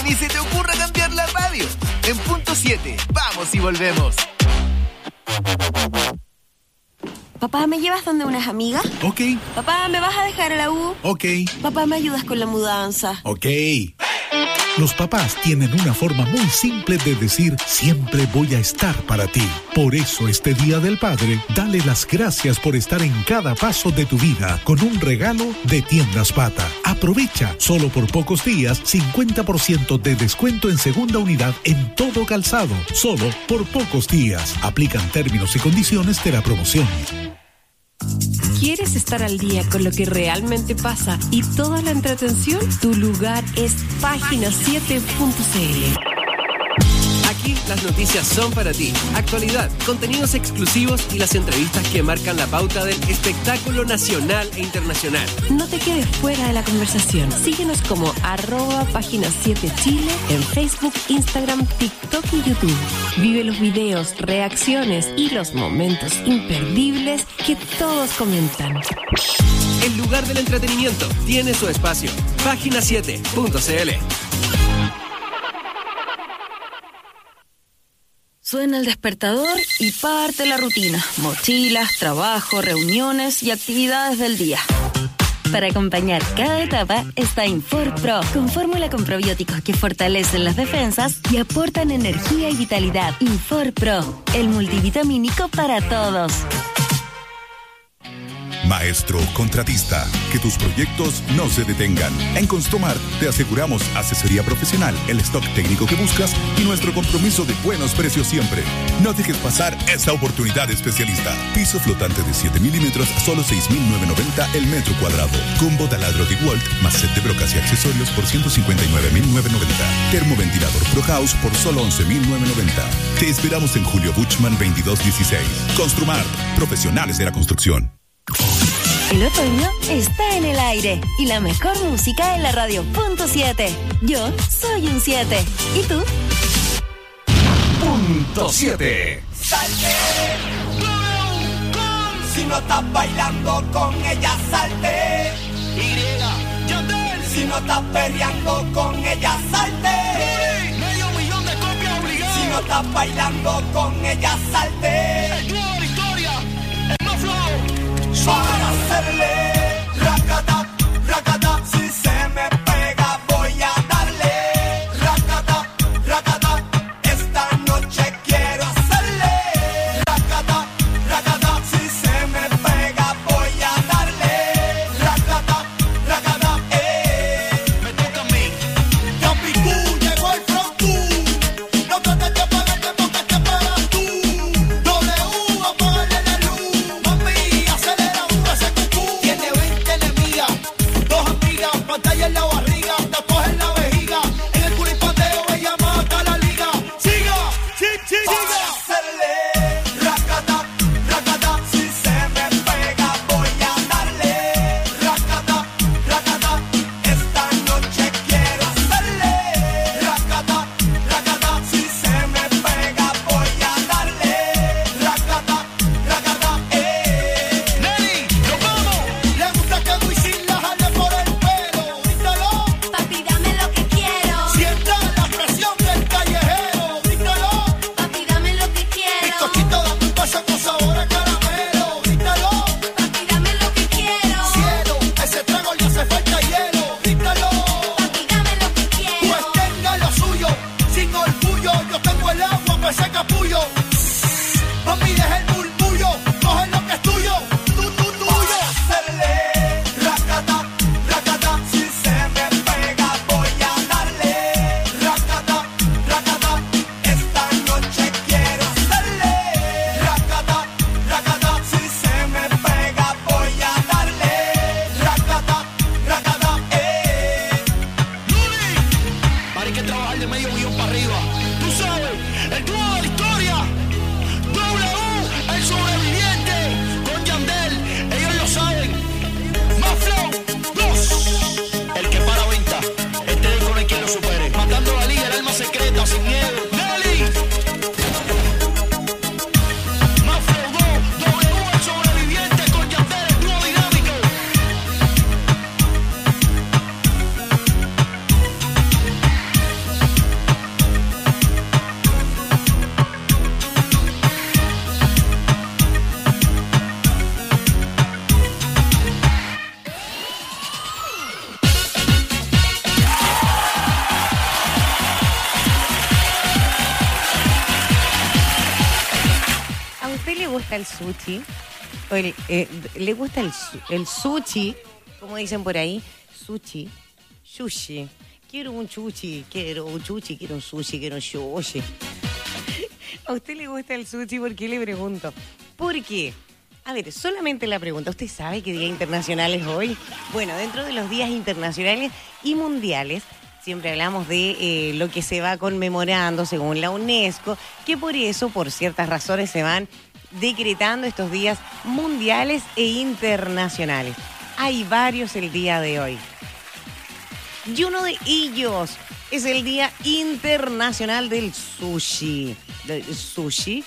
ni se te ocurra cambiar la radio. En punto 7, vamos y volvemos. Papá, ¿me llevas donde unas amigas? Ok. Papá, ¿me vas a dejar a la U? Ok. Papá, ¿me ayudas con la mudanza? Ok. Los papás tienen una forma muy simple de decir siempre voy a estar para ti. Por eso este Día del Padre, dale las gracias por estar en cada paso de tu vida con un regalo de Tiendas Pata. Aprovecha, solo por pocos días, 50% de descuento en segunda unidad en todo calzado. Solo por pocos días. Aplican términos y condiciones de la promoción. ¿Quieres estar al día con lo que realmente pasa y toda la entretención? Tu lugar es página7.cl. Aquí las noticias son para ti. Actualidad, contenidos exclusivos y las entrevistas que marcan la pauta del espectáculo nacional e internacional. No te quedes fuera de la conversación. Síguenos como @página7chile en Facebook, Instagram, TikTok y YouTube. Vive los videos, reacciones y los momentos imperdibles que todos comentan. El lugar del entretenimiento tiene su espacio. Página7.cl. Suena el despertador y parte la rutina. Mochilas, trabajo, reuniones y actividades del día. Para acompañar cada etapa está Infor Pro, con fórmula con probióticos que fortalecen las defensas y aportan energía y vitalidad. Infor Pro, el multivitamínico para todos. Maestro contratista, que tus proyectos no se detengan. En Construmart te aseguramos asesoría profesional, el stock técnico que buscas y nuestro compromiso de buenos precios siempre. No dejes pasar esta oportunidad especialista. Piso flotante de 7 milímetros a solo 6.990 el metro cuadrado. Combo taladro DeWalt más set de brocas y accesorios por 159.990. Termoventilador Pro House por solo 11.990. Te esperamos en Julio Buchmann 2216. Construmart, profesionales de la construcción. El otoño está en el aire y la mejor música en la radio. Punto 7. Yo soy un 7. ¿Y tú? Punto 7. Salte. Si no estás bailando con ella, salte. Si no estás perreando con ella, salte. Medio millón de copias obligadas. Si no estás bailando con ella, salte. Victoria, el más flow. Para hacerle racata, racata, si se me pega voy a darle racata, racata, esta noche quiero hacerle racata, racata, si se me pega voy a darle racata, racata, me toca a mí. Yampicú, llegó el frontú, no trates de apagarte porque te apagas tú. W, apagarle la luz, mami, acelera. Tiene gusta el sushi? ¿Le gusta el sushi? Como dicen por ahí, sushi. Quiero un sushi, quiero un sushi. ¿A usted le gusta el sushi? ¿Por qué le pregunto? ¿Por qué? A ver, solamente la pregunta. ¿Usted sabe qué Día Internacional es hoy? Bueno, dentro de los días internacionales y mundiales, siempre hablamos de lo que se va conmemorando según la UNESCO, que por eso, por ciertas razones, se van decretando estos días mundiales e internacionales. Hay varios el día de hoy. Y uno de ellos es el Día Internacional del Sushi. Chuchi,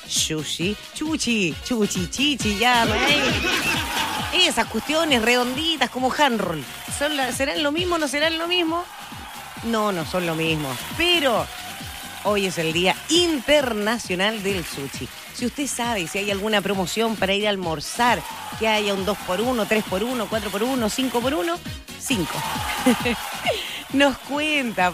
ya, esas cuestiones redonditas como handroll. ¿Serán lo mismo? ¿No serán lo mismo? No son lo mismo. Pero hoy es el Día Internacional del Sushi. Si usted sabe si hay alguna promoción para ir a almorzar, que haya un 2x1, 3x1, 4x1, 5x1, 5. Nos cuenta.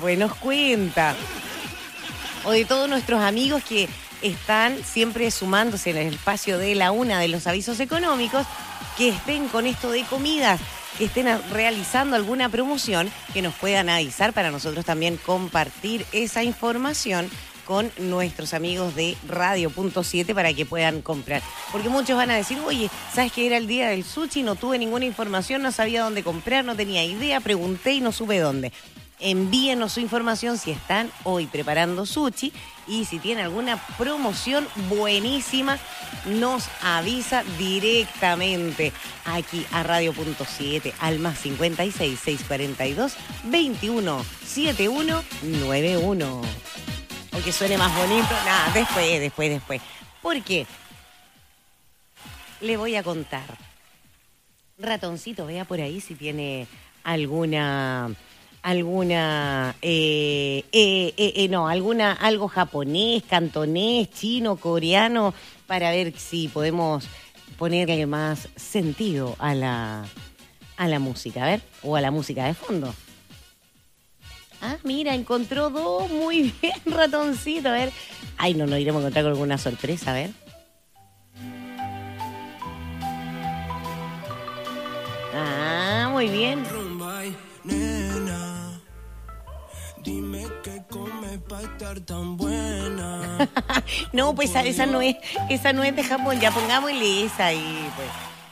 O de todos nuestros amigos que están siempre sumándose en el espacio de la una de los avisos económicos, que estén con esto de comidas, que estén realizando alguna promoción, que nos puedan avisar para nosotros también compartir esa información con nuestros amigos de Radio.7 para que puedan comprar. Porque muchos van a decir, oye, ¿sabes que era el día del sushi? No tuve ninguna información, no sabía dónde comprar, no tenía idea, pregunté y no supe dónde. Envíenos su información si están hoy preparando sushi y si tienen alguna promoción buenísima, nos avisa directamente aquí a Radio.7 al más 56 642 21 71 91. O que suene más bonito. Nada, después. ¿Por qué? Le voy a contar. Ratoncito, vea por ahí si tiene algo japonés, cantonés, chino, coreano, para ver si podemos ponerle más sentido a la música, a ver, o a la música de fondo. Ah, mira, encontró dos. Muy bien, ratoncito. A ver. Ay, no nos iremos a encontrar con alguna sorpresa, a ver. Ah, muy bien. Nena, dime qué come para estar tan buena. No, pues esa no es de Japón. Ya pongámosle esa ahí, pues.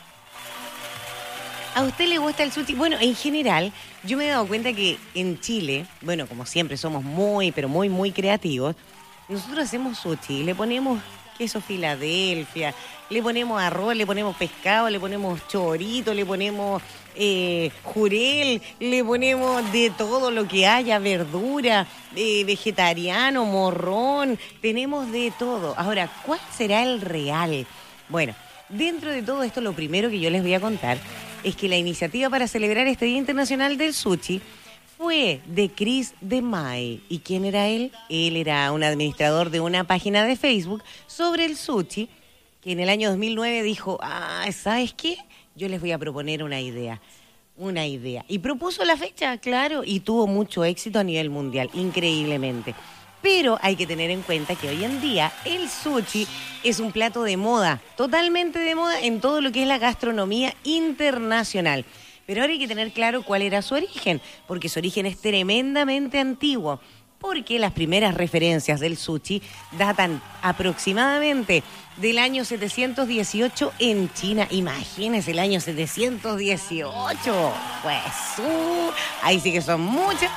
¿A usted le gusta el sushi? Bueno, en general, yo me he dado cuenta que en Chile, bueno, como siempre somos muy, pero muy, muy creativos, nosotros hacemos sushi, le ponemos queso Filadelfia, le ponemos arroz, le ponemos pescado, le ponemos chorito, le ponemos jurel, le ponemos de todo lo que haya, verdura, vegetariano, morrón, tenemos de todo. Ahora, ¿cuál será el real? Bueno, dentro de todo esto, lo primero que yo les voy a contar es que la iniciativa para celebrar este Día Internacional del Sushi fue de Chris DeMay. ¿Y quién era él? Él era un administrador de una página de Facebook sobre el sushi, que en el año 2009 dijo, ¿sabes qué? Yo les voy a proponer una idea. Y propuso la fecha, claro, y tuvo mucho éxito a nivel mundial, increíblemente. Pero hay que tener en cuenta que hoy en día el sushi es un plato de moda, totalmente de moda en todo lo que es la gastronomía internacional. Pero ahora hay que tener claro cuál era su origen, porque su origen es tremendamente antiguo. Porque las primeras referencias del sushi datan aproximadamente del año 718 en China. Imagínense el año 718. Pues, ahí sí que son muchas.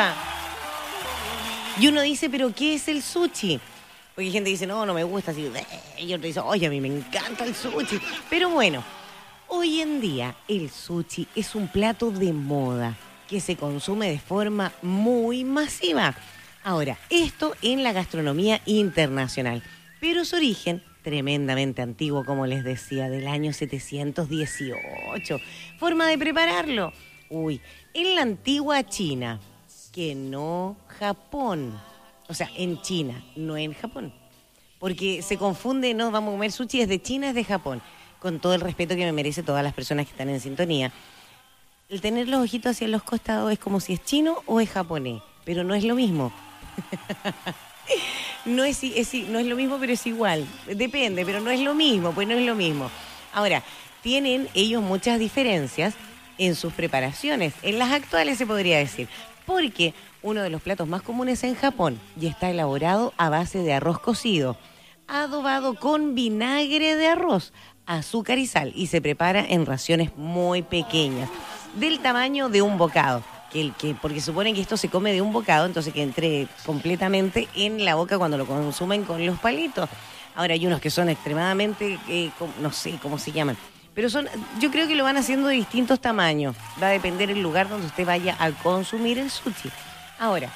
Y uno dice, ¿pero qué es el sushi? Porque hay gente que dice, no me gusta así. Y otro dice, oye, a mí me encanta el sushi. Pero bueno, hoy en día el sushi es un plato de moda que se consume de forma muy masiva. Ahora, esto en la gastronomía internacional. Pero su origen, tremendamente antiguo, como les decía, del año 718. Forma de prepararlo. En la antigua China, que no Japón. O sea, en China, no en Japón. Porque se confunde, no vamos a comer sushi, es de China, es de Japón. Con todo el respeto que me merece todas las personas que están en sintonía. El tener los ojitos hacia los costados es como si es chino o es japonés, pero no es lo mismo. no es lo mismo, pero es igual. Depende, pero no es lo mismo, pues no es lo mismo. Ahora, tienen ellos muchas diferencias en sus preparaciones, en las actuales se podría decir, porque uno de los platos más comunes en Japón y está elaborado a base de arroz cocido, adobado con vinagre de arroz, azúcar y sal, y se prepara en raciones muy pequeñas, del tamaño de un bocado. Porque suponen que esto se come de un bocado, entonces que entre completamente en la boca cuando lo consumen con los palitos. Ahora hay unos que son extremadamente, no sé cómo se llaman, pero yo creo que lo van haciendo de distintos tamaños. Va a depender del lugar donde usted vaya a consumir el sushi. Ahora,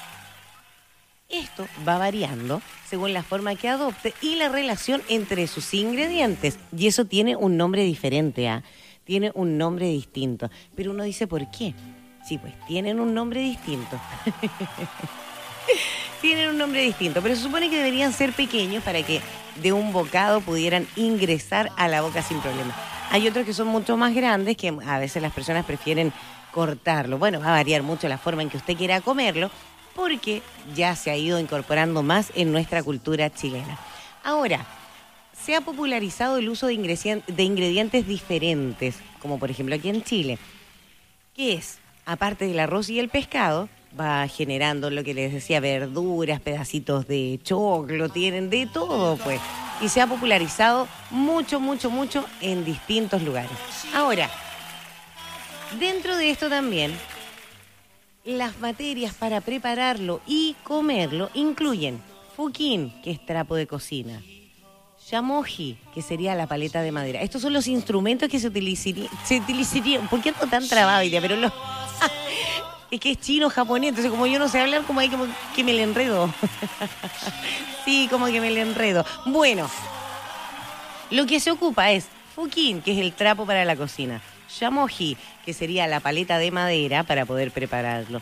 esto va variando según la forma que adopte y la relación entre sus ingredientes. Y eso tiene un nombre diferente, tiene un nombre distinto. Pero uno dice, ¿por qué? Sí, pues tienen un nombre distinto. Tienen un nombre distinto, pero se supone que deberían ser pequeños para que de un bocado pudieran ingresar a la boca sin problema. Hay otros que son mucho más grandes que a veces las personas prefieren cortarlo. Bueno, va a variar mucho la forma en que usted quiera comerlo porque ya se ha ido incorporando más en nuestra cultura chilena. Ahora, se ha popularizado el uso de ingredientes diferentes, como por ejemplo aquí en Chile, que es, aparte del arroz y el pescado, va generando lo que les decía, verduras, pedacitos de choclo, tienen de todo, pues. Y se ha popularizado mucho, mucho, mucho en distintos lugares. Ahora, dentro de esto también, las materias para prepararlo y comerlo incluyen fukin, que es trapo de cocina, yamoji, que sería la paleta de madera. Estos son los instrumentos que se utilizarían. ¿Por qué ando tan trabado hoy día? Pero es que es chino, japonés, entonces como yo no sé hablar, como que me le enredo. Sí, como que me le enredo. Bueno, lo que se ocupa es fukin, que es el trapo para la cocina, yamoji, que sería la paleta de madera para poder prepararlo,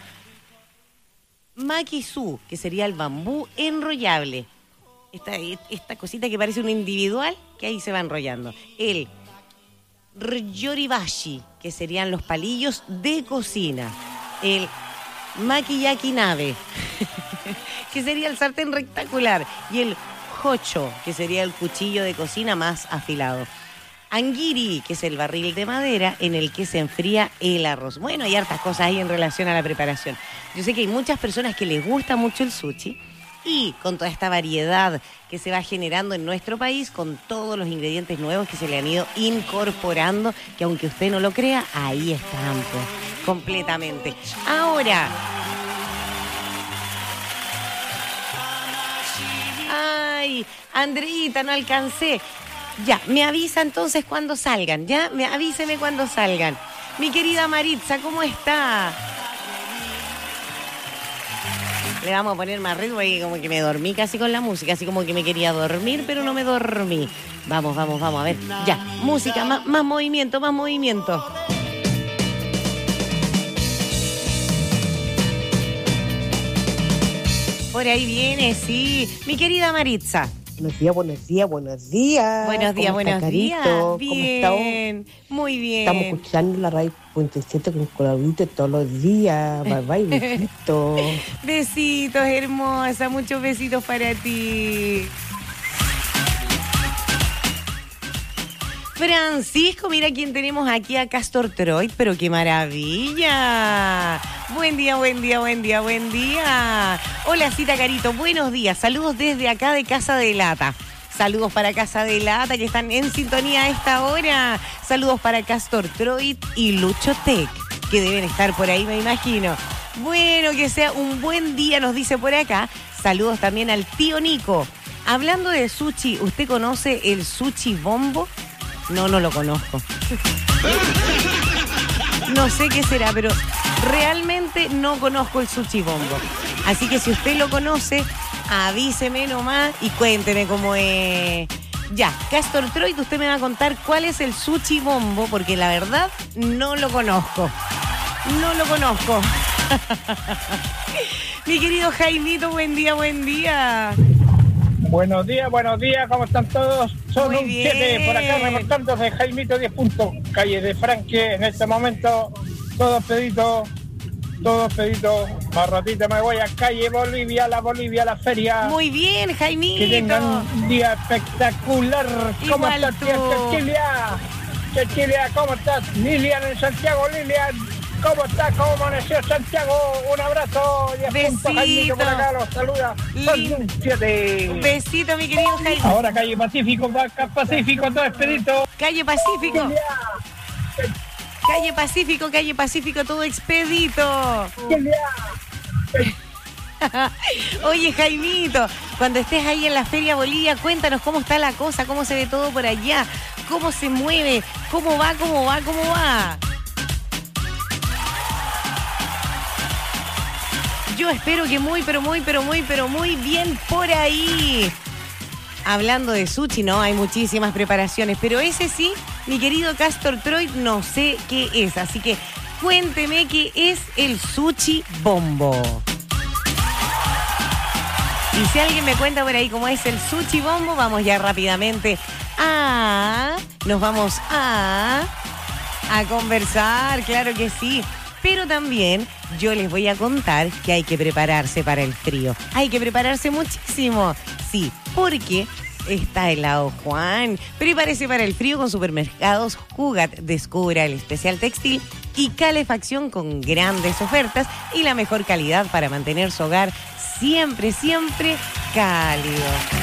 makisu, que sería el bambú enrollable, esta cosita que parece un individual, que ahí se va enrollando, el ryoribashi, que serían los palillos de cocina, el makiyaki nabe, que sería el sartén rectangular, y el hocho, que sería el cuchillo de cocina más afilado. Angiri, que es el barril de madera en el que se enfría el arroz. Bueno, hay hartas cosas ahí en relación a la preparación. Yo sé que hay muchas personas que les gusta mucho el sushi, y con toda esta variedad que se va generando en nuestro país, con todos los ingredientes nuevos que se le han ido incorporando, que aunque usted no lo crea, ahí están, pues, completamente. Ahora, ay, Andreita, no alcancé. Ya, me avisa entonces cuando salgan, ya, avíseme cuando salgan. Mi querida Maritza, ¿cómo está? Le vamos a poner más ritmo y como que me dormí casi con la música, así como que me quería dormir, pero no me dormí. Vamos, a ver. Ya, música, más movimiento, más movimiento. Por ahí viene, sí. Mi querida Maritza. Buenos días, buenos días, buenos días. Buenos días, buenos días. Bien, muy bien. Estamos escuchando la radio Puente 7 con Claudito todos los días. Bye, bye, besitos. Besitos, hermosa. Muchos besitos para ti. Francisco, mira quién tenemos aquí, a Castor Troy, pero qué maravilla. Buen día, buen día, buen día, buen día. Hola, Cita Carito, buenos días. Saludos desde acá de Casa de Lata. Saludos para Casa de Lata, que están en sintonía a esta hora. Saludos para Castor Troy y Lucho Tech, que deben estar por ahí, me imagino. Bueno, que sea un buen día, nos dice por acá. Saludos también al tío Nico. Hablando de sushi, ¿usted conoce el sushi bombo? No lo conozco. No sé qué será, pero realmente no conozco el sushi bombo. Así que si usted lo conoce, avíseme nomás y cuénteme cómo es. Ya, Castor Troy, usted me va a contar cuál es el sushi bombo, porque la verdad no lo conozco. No lo conozco. Mi querido Jaimito, buen día, buen día. Buenos días, ¿cómo están todos? Son Muy un bien. 7 por acá reportando de Jaimito 10 puntos, calle de Franque, en este momento, todos pedidos todos, Pedito. Más ratito me voy a calle Bolivia, la feria. Muy bien, Jaimito. Que tengan un día espectacular. ¿Cómo Igual estás, tía tú. Cecilia? Cecilia, ¿cómo estás? Lilian en Santiago, Lilian. ¿Cómo estás? ¿Cómo amaneció Santiago? Un abrazo. Y Besito. Jaimito por acá los saluda. Son 7. Un besito, mi querido Jaime. Ahora calle Pacífico, todo expedito. Calle Pacífico. Calle Pacífico, todo expedito. Oye, Jaimito, cuando estés ahí en la Feria Bolivia, cuéntanos cómo está la cosa, cómo se ve todo por allá, cómo se mueve, cómo va. Yo espero que muy bien por ahí. Hablando de sushi, no, hay muchísimas preparaciones, pero ese sí, mi querido Castor Troy, no sé qué es. Así que cuénteme qué es el sushi bombo. Y si alguien me cuenta por ahí cómo es el sushi bombo, vamos ya rápidamente nos vamos a conversar, claro que sí. Pero también yo les voy a contar que hay que prepararse para el frío. Hay que prepararse muchísimo. Sí, porque está helado Juan. Prepárese para el frío con Supermercados Jugat. Descubra el especial textil y calefacción con grandes ofertas y la mejor calidad para mantener su hogar siempre cálido.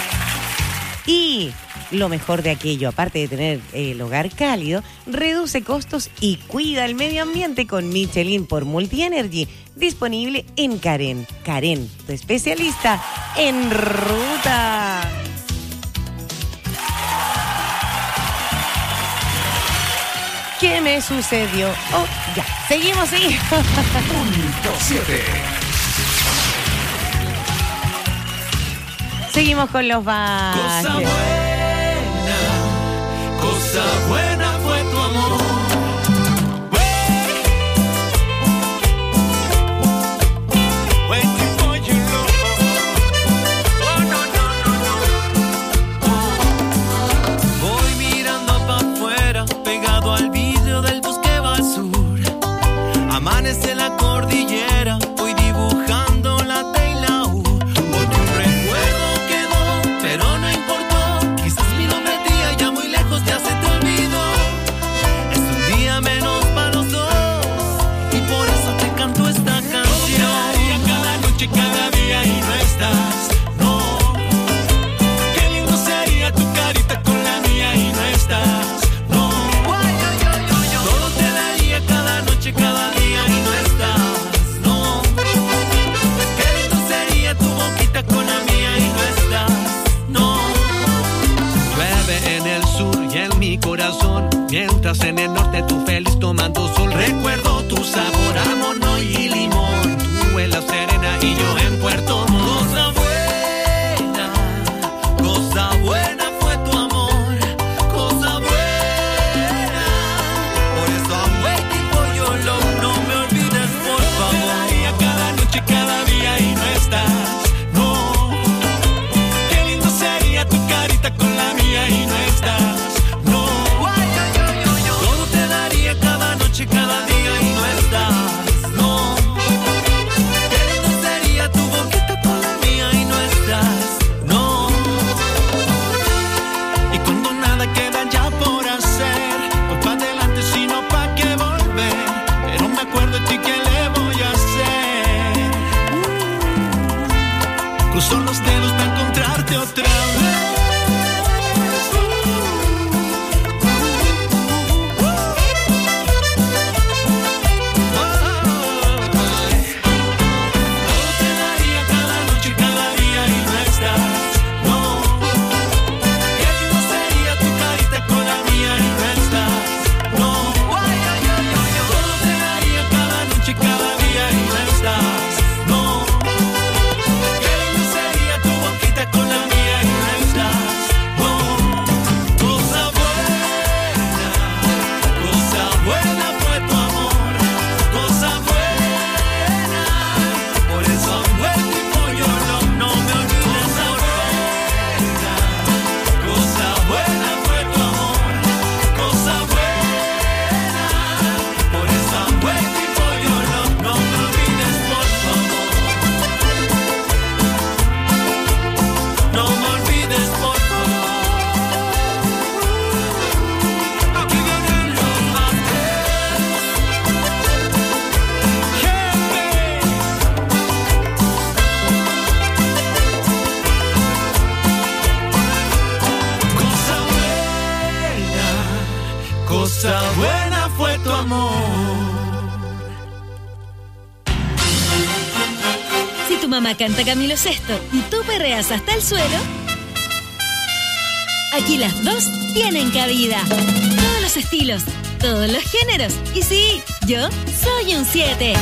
Y lo mejor de aquello, aparte de tener el hogar cálido, reduce costos y cuida el medio ambiente con Michelin por Multienergy, disponible en Karen. Karen, tu especialista en ruta. ¿Qué me sucedió? Oh, ya, seguimos. Punto 7. Seguimos con los bajes. Cosa buena fue tu amor. Waiting for you, Lord. Oh, no. Voy mirando para afuera, pegado al vidrio del bus que va al sur. Amanece la cordillera, voy dibujando la T y la U. Porque un recuerdo quedó, pero no importó. Quizás mi nombre día ya muy lejos ya se te olvidó. Es un día menos para los dos y por eso te canto esta canción. Cada noche, cada día y no estás, no. Qué lindo sería tu carita con la mía y no estás, no. Todo te daría cada noche, cada día y no estás, no. Qué lindo sería tu boquita con la mía y no estás, no. Llueve en el sur y en mi corazón, mientras en el norte tú feliz tomando sol. Recuerdo tu sabor a mono y limón, tú en La Serena y yo en Puerto Montt. Cosa buena fue tu amor, cosa buena. Por eso I'm waiting for your love, no me olvides por favor. Cada noche, cada día y no estás, no. Qué lindo sería tu carita con la mía y no estás, no. Todo te daría cada noche, cada día y no estás, no. Qué lindo sería tu boquita con la mía y no estás, no. Y cuando nada queda ya por hacer, voy pa' adelante sino pa' qué volver. Pero me acuerdo de ti, ¿qué le voy a hacer? Cruzo los dedos para encontrarte otra vez. Con la mía tu mamá canta Camilo Sesto y tú perreas hasta el suelo, aquí las dos tienen cabida. Todos los estilos, todos los géneros. Y sí, yo soy un 7.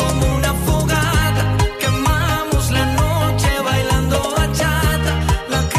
La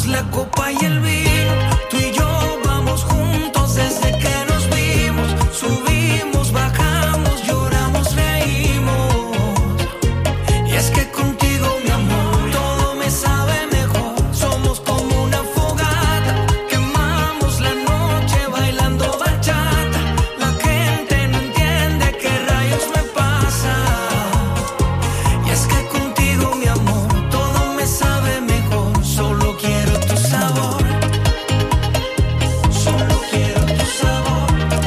tomamos la copa y el vino. Tú y yo vamos juntos desde que nos vimos. Subimos, bajamos, lloramos, reímos. Y es que contigo, mi amor, todo me sabe mejor. Somos como una fogata, quemamos la noche bailando bachata. La gente no entiende qué rayos me pasa. Y es que contigo, mi amor, todo me sabe mejor. Solo quiero tu sabor. Solo quiero tu sabor.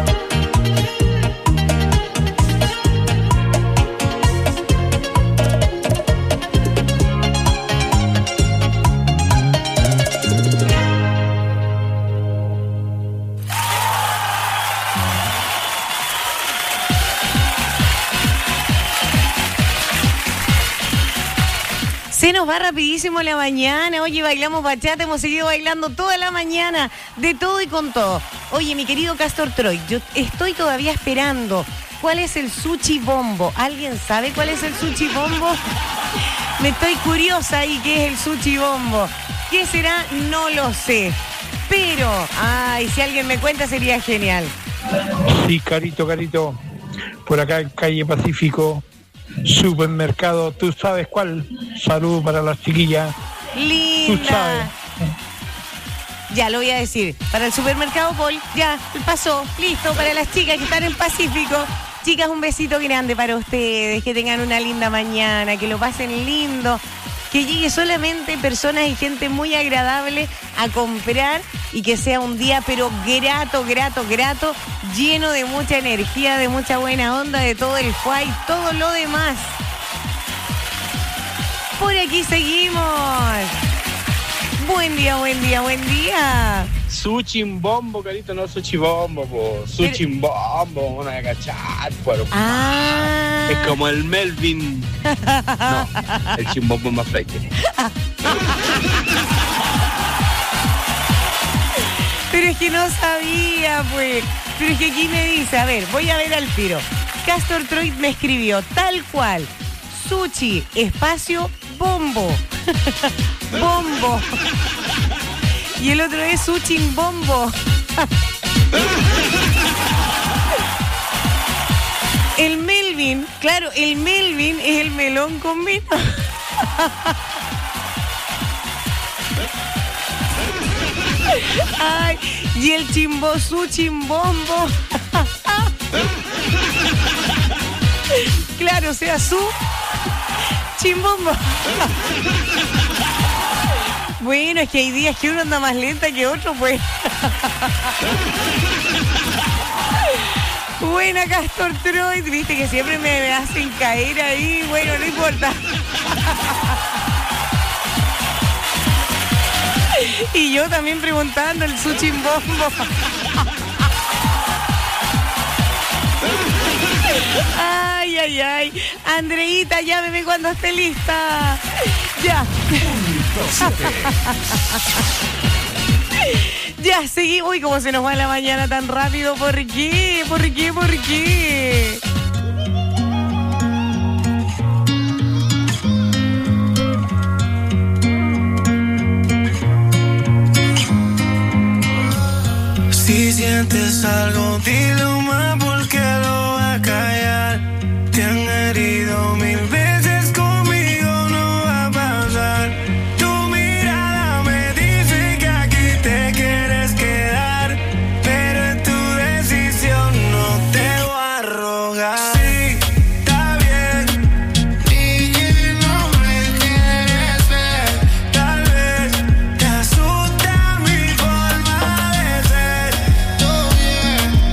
Se nos va rapidísimo la mañana. Oye, bailamos bachata, hemos seguido bailando toda la mañana, de todo y con todo. Oye, mi querido Castor Troy, yo estoy todavía esperando. ¿Cuál es el sushi bombo? ¿Alguien sabe cuál es el sushi bombo? Me estoy curiosa ahí qué es el sushi bombo. ¿Qué será? No lo sé. Pero, ay, si alguien me cuenta sería genial. Sí, Carito. Por acá en calle Pacífico, supermercado, ¿tú sabes cuál? Salud para las chiquillas. Linda. Tú sabes. Ya lo voy a decir. Para el supermercado Paul, ya pasó, listo, para las chicas que están en Pacífico. Chicas, un besito grande para ustedes, que tengan una linda mañana, que lo pasen lindo, que llegue solamente personas y gente muy agradable a comprar y que sea un día pero grato, lleno de mucha energía, de mucha buena onda, de todo el juay, todo lo demás. Por aquí seguimos. Buen día. Suchimbombo, Carito, no suchibombo, po. Suchimbombo, una cachar, pero es como el Melvin. No, el chimbombo es más fake. Pero es que no sabía, pues. Pero es que aquí me dice, a ver, voy a ver al tiro. Castor Troy me escribió tal cual. Sushi, espacio, bombo. Bombo. Y el otro es Suchimbombo. El Melvin, claro, el Melvin es el melón con vino. Ay, y el Suchimbombo. Claro, o sea, su chimbombo. Bueno, es que hay días que uno anda más lenta que otro, pues. Buena, Castor Troy, viste que siempre me hacen caer ahí. Bueno, no importa. Y yo también preguntando el Suchimbombo. Ay. Andreita, llámeme cuando esté lista. Ya. Ya, seguí. Uy, cómo se nos va la mañana tan rápido. ¿Por qué? Si sientes algo, dilo más porque lo va a callar. Te han herido 1000 veces, conmigo no va a pasar. Tu mirada me dice que aquí te quieres quedar, pero es tu decisión, no te voy a rogar. Sí, está bien, y no me quieres ver. Tal vez te asusta mi forma de ser. Todo bien,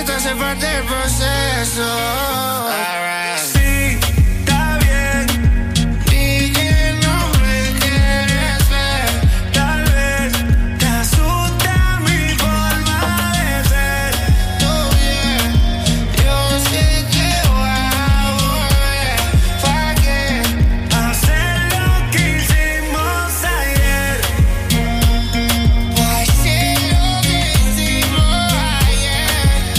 esto hace parte del proceso. Sí, está bien. Di que no me quieres ver. Tal vez te asusta mi forma de ser. Todo bien, yo sé que voy a volver. ¿Pa' qué? Hacer lo que hicimos ayer. Pa' hacer lo que hicimos ayer.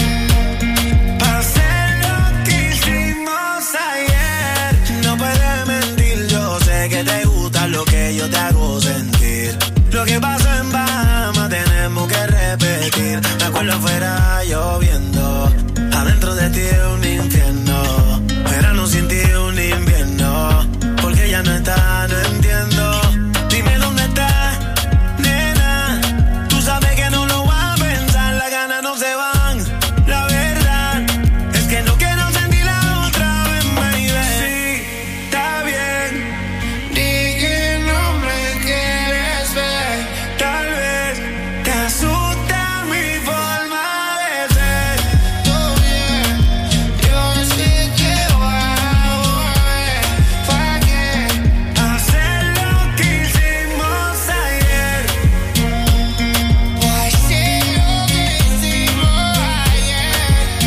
Hacer lo que hicimos ayer. No puedes mentir, yo sé que te gusta lo que yo te hago sentir. Lo que pasó en Bahamas tenemos que repetir. Me acuerdo afuera lloviendo, adentro de ti es un infierno. Verano sin ti es un invierno. Porque ya no está, no entiendo. Dime dónde estás, nena. Tú sabes que no lo voy a pensar, las ganas no se van. La verdad es que no quiero sentirla otra vez, baby. Sí, está bien. Di que no me quieres ver. Tal vez te asusta mi forma de ser. Todo bien, yo sé que voy a volver. ¿Pa' qué? Hacer lo que hicimos ayer. Pa' hacer lo que hicimos ayer.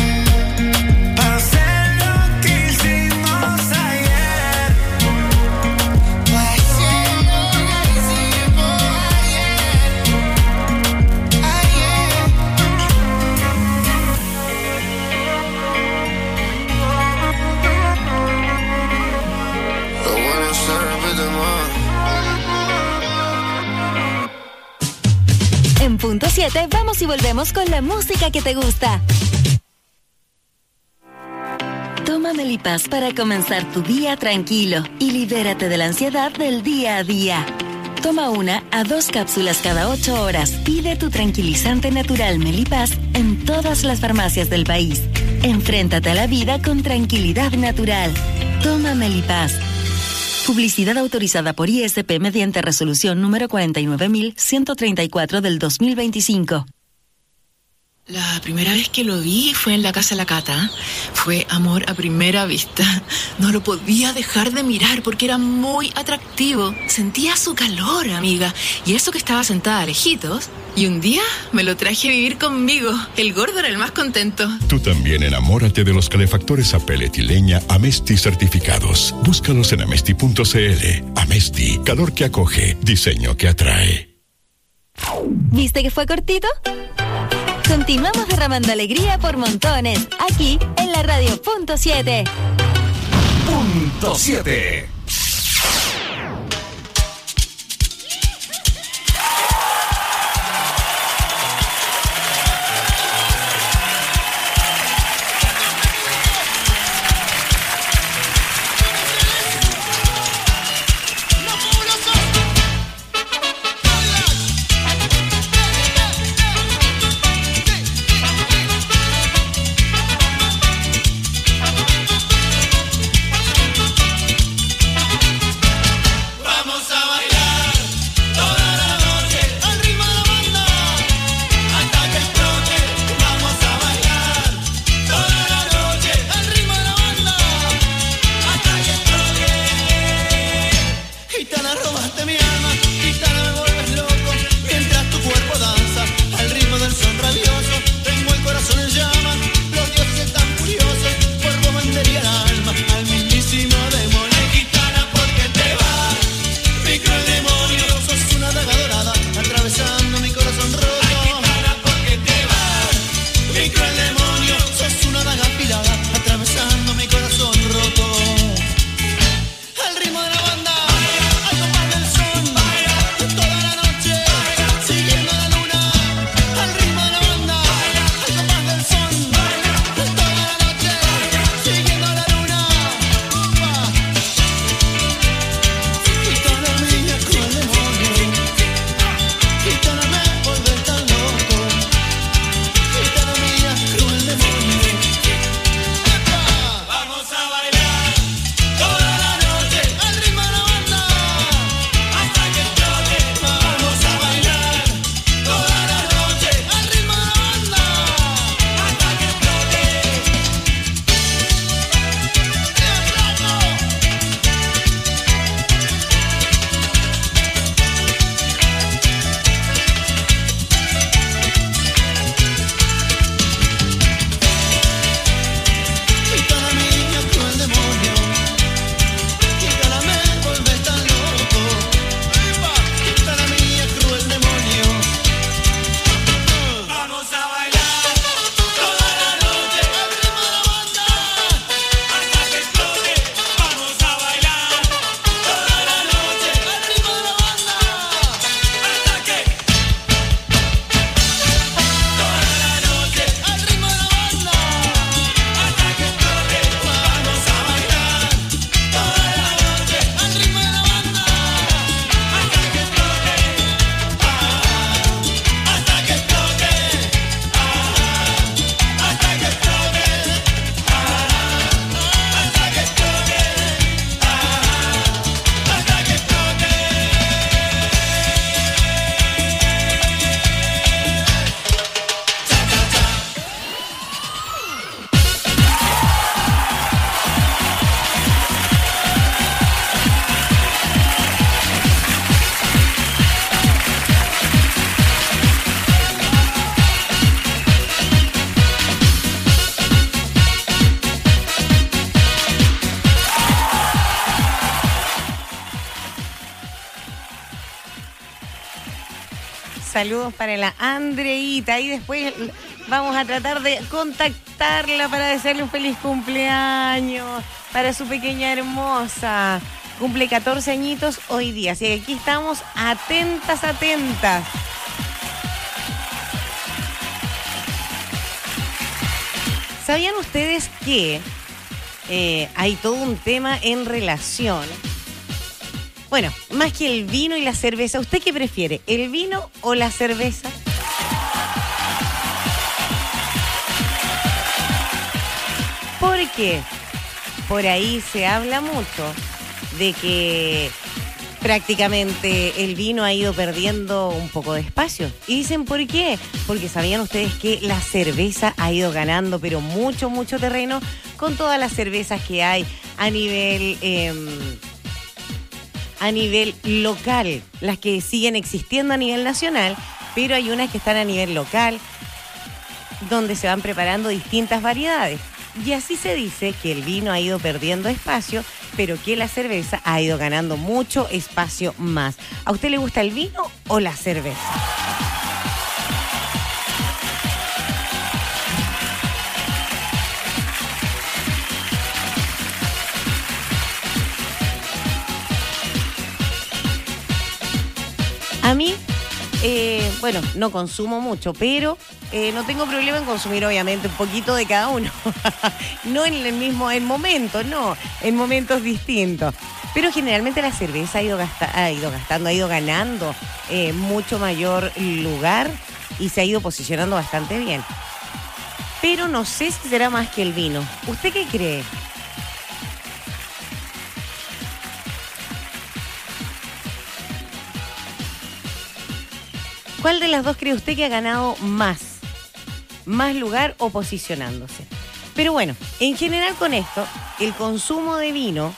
Hacer lo que hicimos ayer. Pa' hacer lo que hicimos ayer. Lo bueno se repite más. En punto 7 vamos y volvemos con la música que te gusta. Toma Melipaz para comenzar tu día tranquilo y libérate de la ansiedad del día a día. Toma 1 a 2 cápsulas cada 8 horas. Pide tu tranquilizante natural Melipaz en todas las farmacias del país. Enfréntate a la vida con tranquilidad natural. Toma Melipaz. Publicidad autorizada por ISP mediante resolución número 49.134 del 2025. La primera vez que lo vi fue en la casa de la Cata. Fue amor a primera vista. No lo podía dejar de mirar porque era muy atractivo. Sentía su calor, amiga. Y eso que estaba sentada lejitos. Y un día me lo traje a vivir conmigo. El gordo era el más contento. Tú también enamórate de los calefactores a pellet y leña Amesti certificados. Búscalos en amesti.cl. Amesti, calor que acoge, diseño que atrae. ¿Viste que fue cortito? Continuamos derramando alegría por montones, aquí en la radio punto 7. Punto 7. saludos para la Andreita. Y después vamos a tratar de contactarla para desearle un feliz cumpleaños para su pequeña hermosa. Cumple 14 añitos hoy día. Así que aquí estamos atentas. ¿Sabían ustedes que hay todo un tema en relación? Bueno, más que el vino y la cerveza, ¿usted qué prefiere? ¿El vino o la cerveza? Porque por ahí se habla mucho de que prácticamente el vino ha ido perdiendo un poco de espacio. Y dicen, ¿por qué? Porque sabían ustedes que la cerveza ha ido ganando, pero mucho terreno con todas las cervezas que hay a nivel local, las que siguen existiendo a nivel nacional, pero hay unas que están a nivel local, donde se van preparando distintas variedades. Y así se dice que el vino ha ido perdiendo espacio, pero que la cerveza ha ido ganando mucho espacio más. ¿A usted le gusta el vino o la cerveza? A mí, bueno, no consumo mucho, pero no tengo problema en consumir, obviamente, un poquito de cada uno. No en el mismo momento, no, en momentos distintos. Pero generalmente la cerveza ha ido ganando mucho mayor lugar y se ha ido posicionando bastante bien. Pero no sé si será más que el vino. ¿Usted qué cree? ¿Cuál de las dos cree usted que ha ganado más lugar o posicionándose? Pero bueno, en general con esto, el consumo de vino,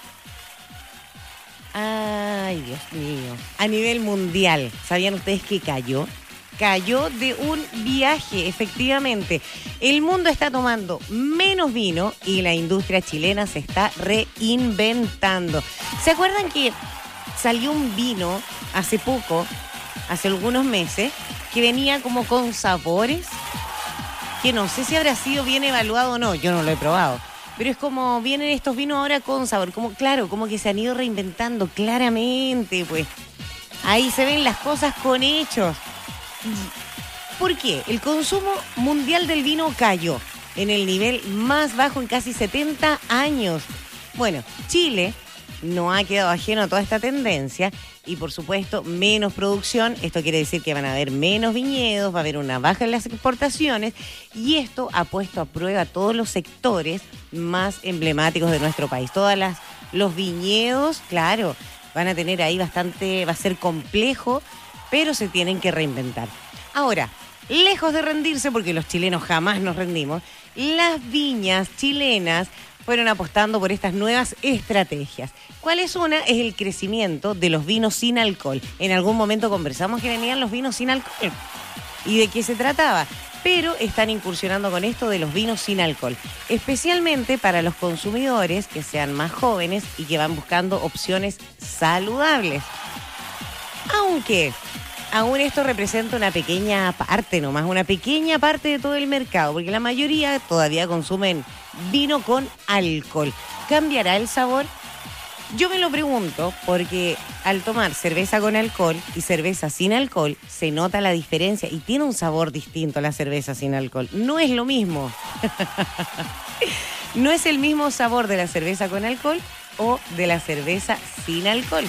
ay Dios mío, a nivel mundial, ¿sabían ustedes que cayó? Cayó de un viaje, efectivamente. El mundo está tomando menos vino y la industria chilena se está reinventando. ¿Se acuerdan que salió un vino hace poco, hace algunos meses, que venía como con sabores? Que no sé si habrá sido bien evaluado o no, yo no lo he probado. Pero es como vienen estos vinos ahora con sabor, como claro, como que se han ido reinventando claramente, pues. Ahí se ven las cosas con hechos. ¿Por qué? El consumo mundial del vino cayó en el nivel más bajo en casi 70 años. Bueno, Chile no ha quedado ajeno a toda esta tendencia y, por supuesto, menos producción. Esto quiere decir que van a haber menos viñedos, va a haber una baja en las exportaciones y esto ha puesto a prueba todos los sectores más emblemáticos de nuestro país. Los viñedos, claro, van a tener ahí bastante, va a ser complejo, pero se tienen que reinventar. Ahora, lejos de rendirse, porque los chilenos jamás nos rendimos, las viñas chilenas fueron apostando por estas nuevas estrategias. ¿Cuál es una? Es el crecimiento de los vinos sin alcohol. En algún momento conversamos que venían los vinos sin alcohol. ¿Y de qué se trataba? Pero están incursionando con esto de los vinos sin alcohol, especialmente para los consumidores que sean más jóvenes y que van buscando opciones saludables. Aunque aún esto representa una pequeña parte nomás, una pequeña parte de todo el mercado, porque la mayoría todavía consumen vino con alcohol. ¿Cambiará el sabor? Yo me lo pregunto porque al tomar cerveza con alcohol y cerveza sin alcohol se nota la diferencia y tiene un sabor distinto la cerveza sin alcohol. No es lo mismo. No es el mismo sabor de la cerveza con alcohol o de la cerveza sin alcohol.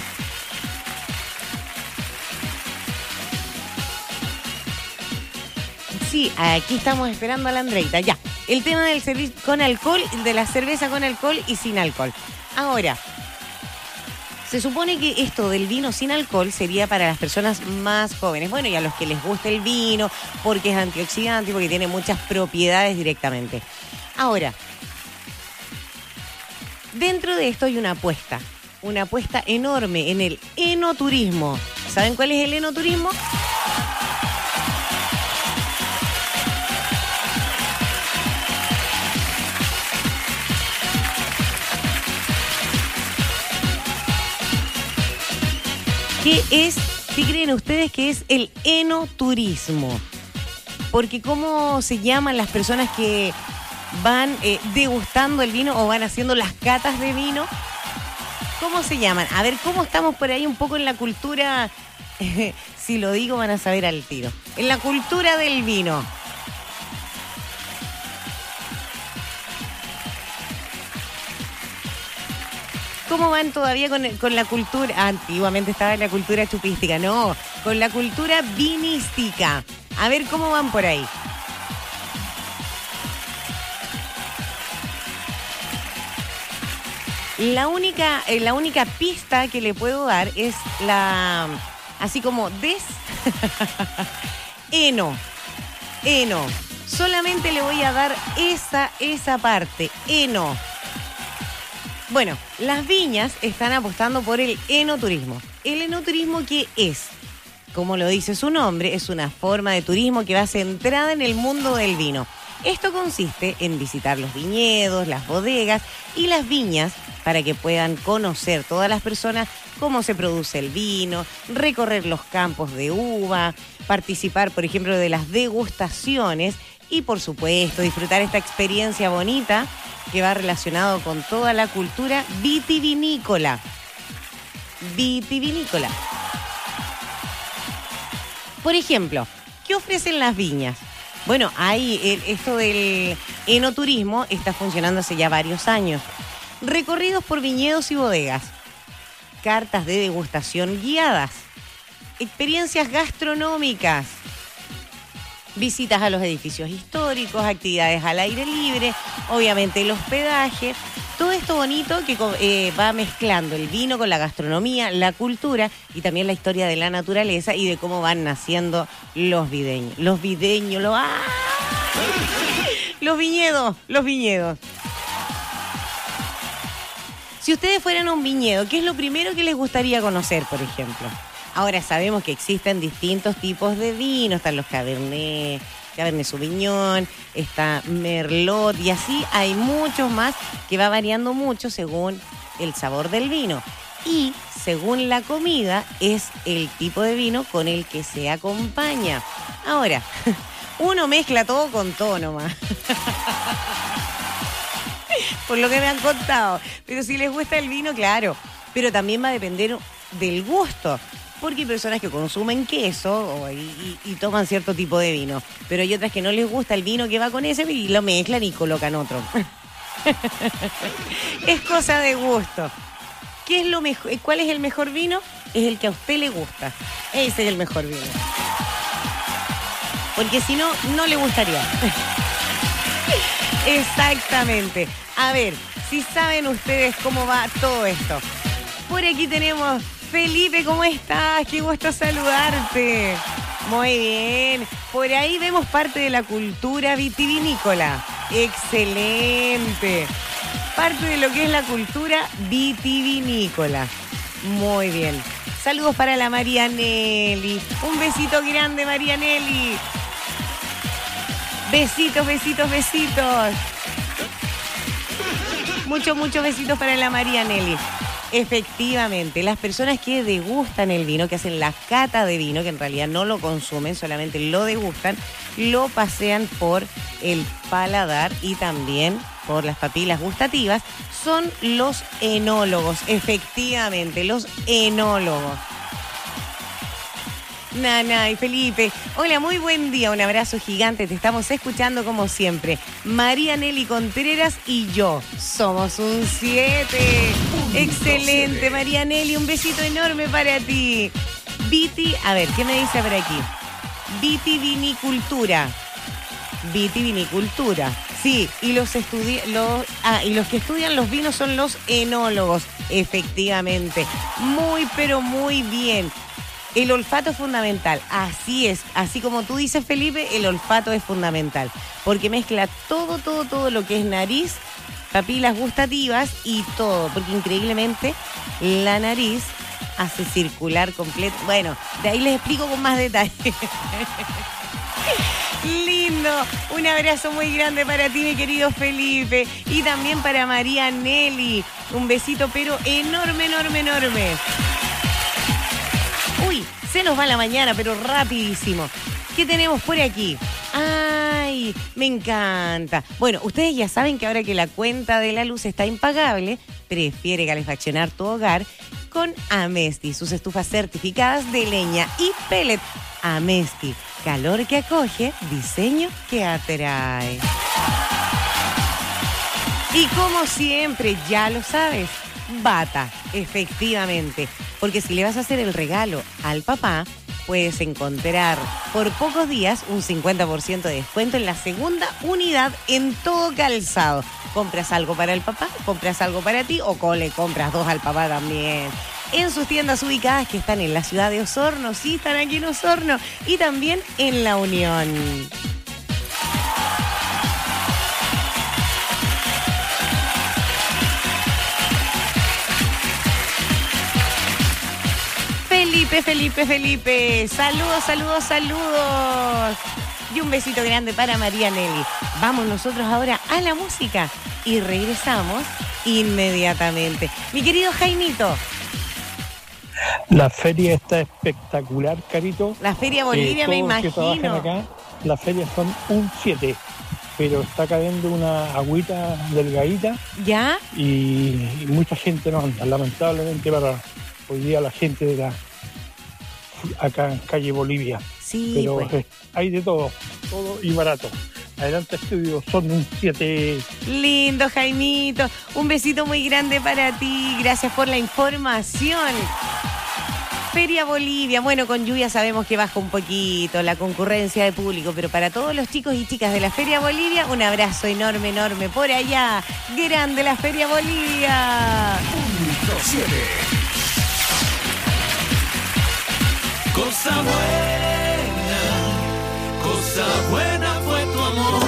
Sí, aquí estamos esperando a la Andreita. Ya, el tema del servicio con alcohol, de la cerveza con alcohol y sin alcohol. Ahora, se supone que esto del vino sin alcohol sería para las personas más jóvenes. Bueno, y a los que les gusta el vino, porque es antioxidante, porque tiene muchas propiedades directamente. Ahora, dentro de esto hay una apuesta enorme en el enoturismo. ¿Saben cuál es el enoturismo? Que es ¿Qué creen ustedes que es el enoturismo? Porque ¿cómo se llaman las personas que van degustando el vino o van haciendo las catas de vino? ¿Cómo se llaman? A ver, ¿cómo estamos por ahí un poco en la cultura? Si lo digo van a saber al tiro. En la cultura del vino. ¿Cómo van todavía con la cultura? Antiguamente estaba en la cultura chupística. No, con la cultura vinística. A ver, ¿cómo van por ahí? La única pista que le puedo dar es la... Así como eno. Solamente le voy a dar esa parte. Eno. Bueno, las viñas están apostando por el enoturismo. ¿El enoturismo qué es? Como lo dice su nombre, es una forma de turismo que va centrada en el mundo del vino. Esto consiste en visitar los viñedos, las bodegas y las viñas para que puedan conocer todas las personas cómo se produce el vino, recorrer los campos de uva, participar, por ejemplo, de las degustaciones y, por supuesto, disfrutar esta experiencia bonita que va relacionado con toda la cultura vitivinícola. Por ejemplo, ¿qué ofrecen las viñas? Bueno, esto del enoturismo está funcionando hace ya varios años. Recorridos por viñedos y bodegas, cartas de degustación guiadas, experiencias gastronómicas, visitas a los edificios históricos, actividades al aire libre, obviamente el hospedaje, todo esto bonito que va mezclando el vino con la gastronomía, la cultura y también la historia de la naturaleza y de cómo van naciendo los viñedos. Los viñedos. Si ustedes fueran a un viñedo, ¿qué es lo primero que les gustaría conocer, por ejemplo? Ahora sabemos que existen distintos tipos de vino, están los Cabernet Sauvignon, está Merlot y así hay muchos más que va variando mucho según el sabor del vino. Y según la comida es el tipo de vino con el que se acompaña. Ahora, uno mezcla todo con todo nomás. Por lo que me han contado. Pero si les gusta el vino, claro. Pero también va a depender del gusto. Porque hay personas que consumen queso y toman cierto tipo de vino. Pero hay otras que no les gusta el vino que va con ese y lo mezclan y colocan otro. Es cosa de gusto. ¿Qué es lo mejor? ¿Cuál es el mejor vino? Es el que a usted le gusta. Ese es el mejor vino. Porque si no, no le gustaría. Exactamente. A ver, si saben ustedes cómo va todo esto. Por aquí tenemos Felipe, ¿cómo estás? Qué gusto saludarte. Muy bien. Por ahí vemos parte de la cultura vitivinícola. Excelente. Parte de lo que es la cultura vitivinícola. Muy bien. Saludos para la Marianelli. Un besito grande, Marianelli. Besitos. Muchos besitos para la Marianelli. Efectivamente, las personas que degustan el vino, que hacen la cata de vino, que en realidad no lo consumen, solamente lo degustan, lo pasean por el paladar y también por las papilas gustativas, son los enólogos. Efectivamente, los enólogos. Nana y Felipe, hola, muy buen día, un abrazo gigante, te estamos escuchando como siempre. Marianelli Contreras y yo somos un 7. Excelente, Marianelli, un besito enorme para ti. A ver, ¿qué me dice por aquí? Vitivinicultura. Sí, y los que estudian los vinos son los enólogos, efectivamente. Muy, pero muy bien. El olfato es fundamental, así es, así como tú dices, Felipe, el olfato es fundamental, porque mezcla todo lo que es nariz, papilas gustativas y todo, porque increíblemente la nariz hace circular completo. Bueno, de ahí les explico con más detalle. Lindo, un abrazo muy grande para ti, mi querido Felipe, y también para María Nelly, un besito pero enorme. Uy, Se nos va la mañana, pero rapidísimo. ¿Qué tenemos por aquí? ¡Ay! Me encanta. Bueno, ustedes ya saben que ahora que la cuenta de la luz está impagable, prefiere calefaccionar tu hogar con Amesti, sus estufas certificadas de leña y pellet. Amesti, calor que acoge, diseño que atrae. Y como siempre, ya lo sabes, Bata, efectivamente. Porque si le vas a hacer el regalo al papá, puedes encontrar por pocos días un 50% de descuento en la segunda unidad en todo calzado. Compras algo para el papá, compras algo para ti o le compras dos al papá también. En sus tiendas ubicadas que están en la ciudad de Osorno, sí, están aquí en Osorno, y también en La Unión. Felipe. Saludos. Y un besito grande para María Nelly. Vamos nosotros ahora a la música y regresamos inmediatamente. Mi querido Jaimito. La feria está espectacular, Carito. La Feria Bolivia, me imagino. Todos los que trabajan acá, las ferias son un 7. Pero está cayendo una agüita delgadita. ¿Ya? Y mucha gente no anda. Lamentablemente para hoy día la gente de acá en calle Bolivia. Sí, pero pues. Hay de todo y barato. Adelante estudio, son un 7. Lindo, Jaimito. Un besito muy grande para ti. Gracias por la información. Feria Bolivia. Bueno, con lluvia sabemos que baja un poquito la concurrencia de público, pero para todos los chicos y chicas de la Feria Bolivia, un abrazo enorme por allá. Grande la Feria Bolivia. 7. Cosa buena fue tu amor.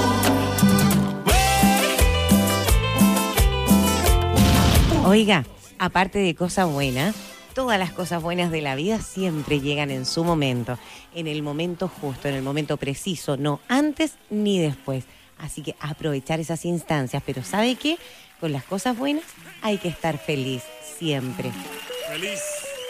Oiga, aparte de cosa buena, todas las cosas buenas de la vida siempre llegan en su momento, en el momento justo, en el momento preciso, no antes ni después. Así que aprovechar esas instancias, pero ¿sabe qué? Con las cosas buenas hay que estar feliz siempre. Feliz.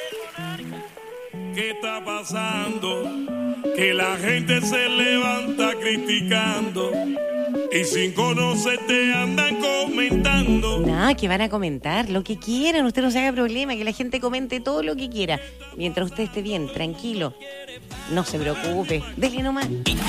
¿Qué está pasando? Que la gente se levanta criticando y sin conocerte andan comentando. No, que van a comentar lo que quieran, usted no se haga problema, que la gente comente todo lo que quiera. Mientras usted esté bien, tranquilo, no se preocupe, déjale nomás.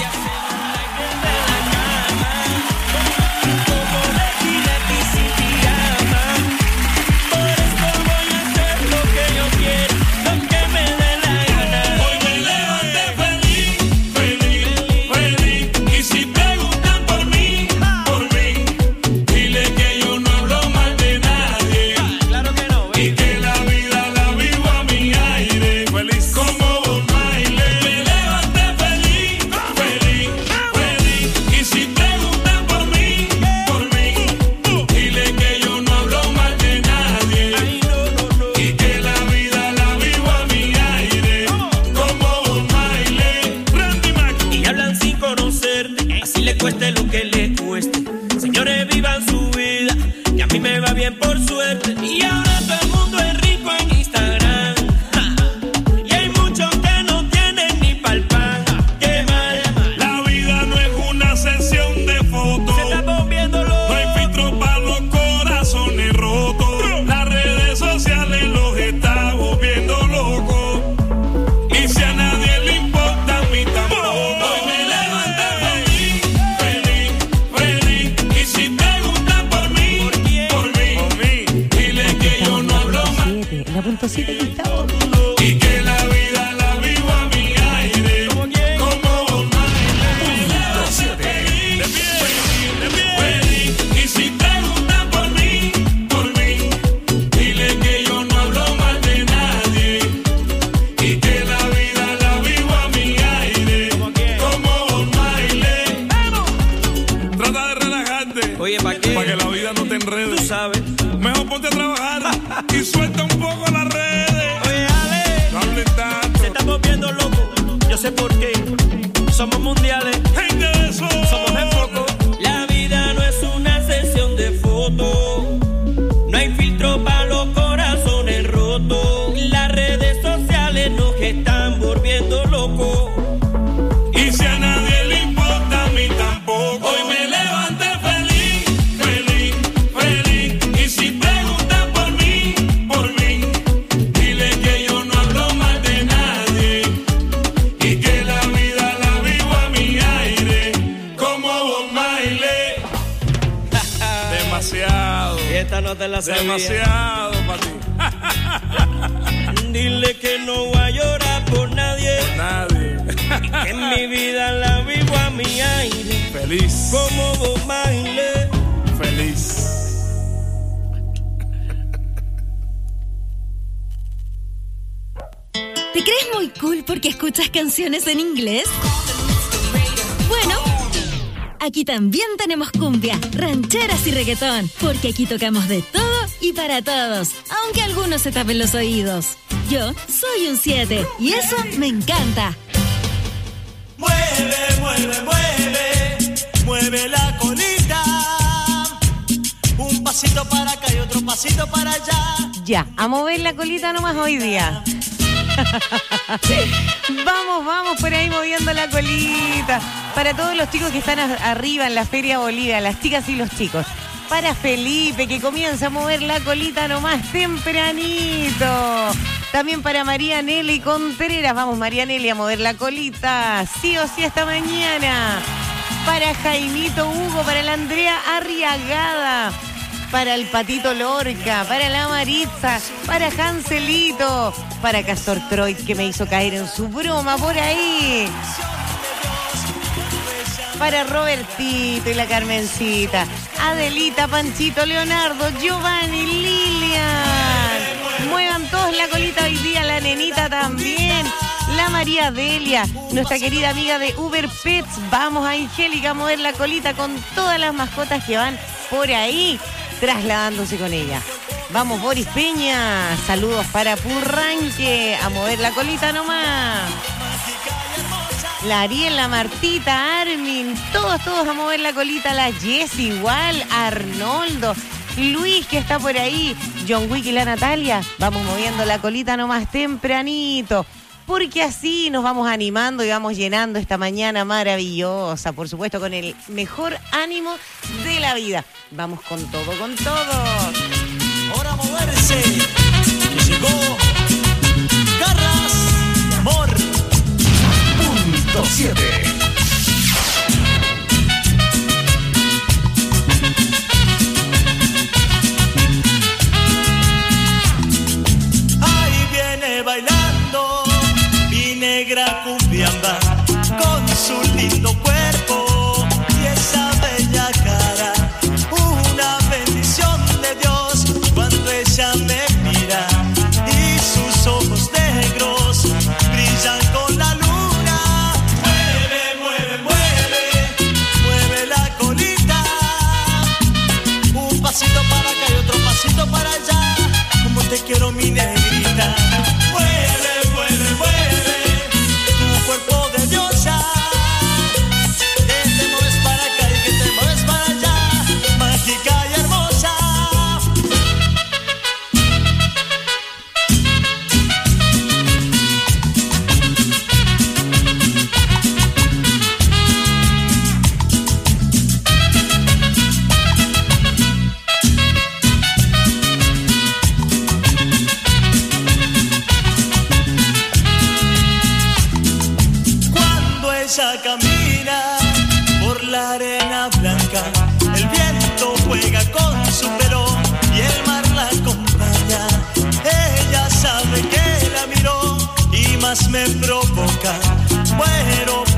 Cueste lo que le cueste, señores, vivan su vida, que a mí me va bien por suerte. Y ahora todo el mundo es rico en Instagram, y hay muchos que no tienen ni pa'l pan. ¡Qué mal! La vida no es una sesión de fotos, se está volviendo loco. No hay filtro para los corazones rotos. Las redes sociales los está volviendo locos, y si a nadie le importa, a mí tampoco. Hoy me levanté la punto 7 que estamos. Y que la vida la vivo a mi aire. Como y si preguntan por mí, dile que yo no hablo mal de nadie. Y que la vida la vivo a mi aire. Como un baile. Trata de relajarte. Oye, ¿para qué? Para que la vida no te enrede. Tú sabes. Mejor ponte a trabajar y suelta un poco las redes. Oye, Ale, no hables tanto. Se está volviendo loco. Yo sé por qué. Somos mundiales. Gente de eso. Somos el foco. La vida no es una sesión de fotos. No hay filtro para los corazones rotos. Las redes sociales nos están borrando. Demasiado. Y esta no te la sabía. Demasiado para ti. Dile que no voy a llorar por nadie. Por nadie. Que en mi vida la vivo a mi aire. Feliz. Como Bob Marley. Feliz. ¿Te crees muy cool porque escuchas canciones en inglés? Bueno, aquí también tenemos cumbia, rancheras y reggaetón, porque aquí tocamos de todo y para todos, aunque algunos se tapen los oídos. Yo soy un 7 y eso me encanta. Mueve, mueve, mueve, mueve la colita. Un pasito para acá y otro pasito para allá. Ya, a mover la colita nomás hoy día. Vamos por ahí moviendo la colita. Para todos los chicos que están arriba en la Feria Bolivia, las chicas y los chicos. Para Felipe, que comienza a mover la colita nomás tempranito. También para María Nelly Contreras. Vamos, María Nelly, a mover la colita. Sí o sí esta mañana. Para Jaimito Hugo, para la Andrea Arriagada. Para el Patito Lorca, para la Maritza, para Hanselito, para Castor Troy, que me hizo caer en su broma por ahí. Para Robertito y la Carmencita, Adelita, Panchito, Leonardo, Giovanni, Lilian. Muevan todos la colita hoy día, la nenita también. La María Delia, nuestra querida amiga de Uber Pets. Vamos, Angélica, a mover la colita con todas las mascotas que van por ahí trasladándose con ella. Vamos, Boris Peña. Saludos para Purranque. A mover la colita nomás. La Ariel, la Martita, Armin. Todos a mover la colita. La Jessie igual. Arnoldo. Luis, que está por ahí. John Wick y la Natalia. Vamos moviendo la colita nomás tempranito. Porque así nos vamos animando y vamos llenando esta mañana maravillosa, por supuesto, con el mejor ánimo de la vida. Vamos con todo, con todo. Ahora moverse, que llegó Garras de Amor. Punto 7. Ahí viene bailando mi negra cumbiamba con su lindo cuerpo y esa bella cara. Una bendición de Dios cuando ella me mira y sus ojos negros brillan con la luna. Mueve, mueve, mueve, mueve la colita. Un pasito para acá y otro pasito para allá. Como te quiero, mi negrita. Mueve, mueve, mueve tu cuerpo de diosa. Que te mueves para acá y que te mueves para allá. Mágica y hermosa. Cuando ella camina por la arena blanca, el viento juega con su pelo y el mar la acompaña. Ella sabe que la miró y más me provoca. Muero